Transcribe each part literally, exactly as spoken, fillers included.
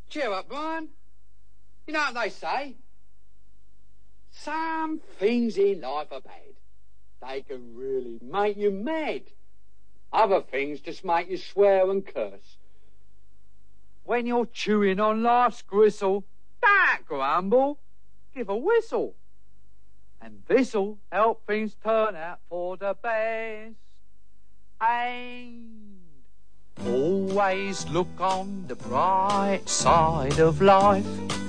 Cheer up, Brian. You know what they say? Some things in life are bad. They can really make you mad. Other things just make you swear and curse. When you're chewing on life's gristle, don't grumble, give a whistle. And this'll help things turn out for the best. And always look on the bright side of life.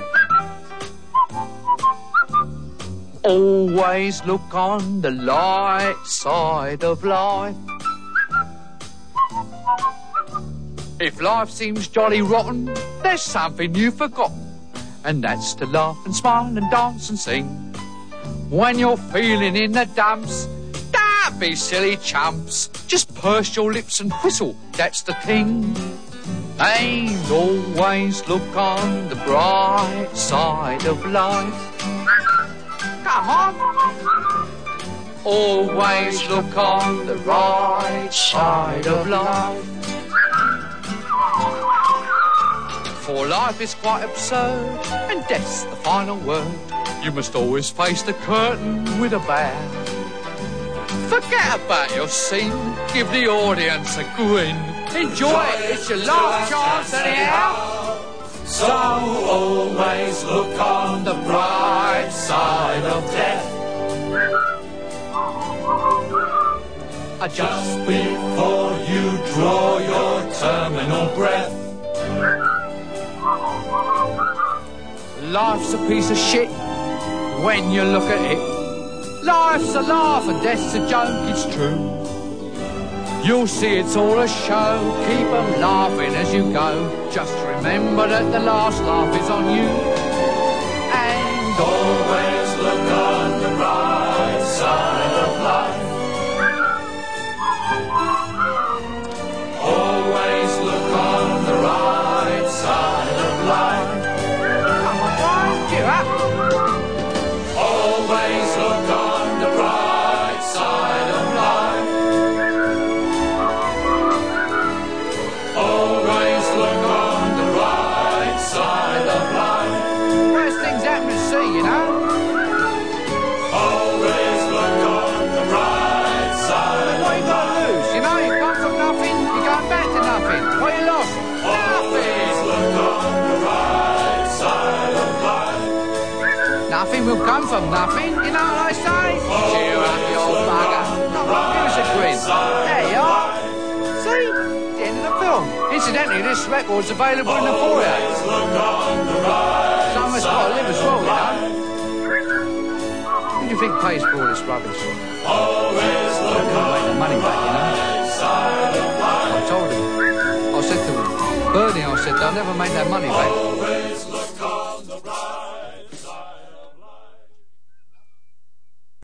Always look on the light side of life. If life seems jolly rotten, there's something you've forgotten, and that's to laugh and smile and dance and sing. When you're feeling in the dumps, don't be silly chumps. Just purse your lips and whistle, that's the thing. And always look on the bright side of life. Come on. Always look on the right side of life. For life is quite absurd, and death's the final word. You must always face the curtain with a bow. Forget about your scene, give the audience a grin. Enjoy it, it's your last chance anyhow. So always look on the bright side of death. Just before you draw your terminal breath. Life's a piece of shit when you look at it. Life's a laugh and death's a joke, it's true. You'll see it's all a show, keep 'em laughing as you go. Just remember that the last laugh is on you. And always look on the bright side of life. Always look on the right side of life. Come on, Brian, cheer up. Always look on the right side of life. Always look on the right side of life. Worst things happen to see, you know. Always look on the right side. What you got to lose? You know, you come from nothing, you're going back to nothing. What you lost? Always look on the right side of life. Nothing will come from nothing, you know what I say? Oh, cheer up, you old bugger. Come on, give us a grin. There you are. See? The end of the film. Incidentally, this record's available in the foyer. Someone's got to live as well, you know. Who do you think pays for all this rubbish? Always look on make the money back, you know. I told him. I said to him, Bernie, I said, they'll never make that money back.